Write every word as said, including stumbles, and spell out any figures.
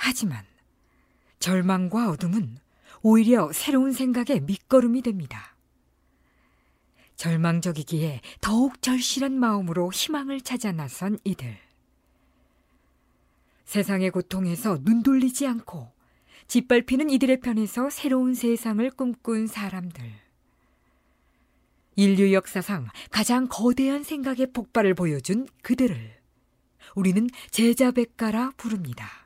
하지만 절망과 어둠은 오히려 새로운 생각의 밑거름이 됩니다. 절망적이기에 더욱 절실한 마음으로 희망을 찾아 나선 이들. 세상의 고통에서 눈 돌리지 않고 짓밟히는 이들의 편에서 새로운 세상을 꿈꾼 사람들. 인류 역사상 가장 거대한 생각의 폭발을 보여준 그들을 우리는 제자백가라 부릅니다.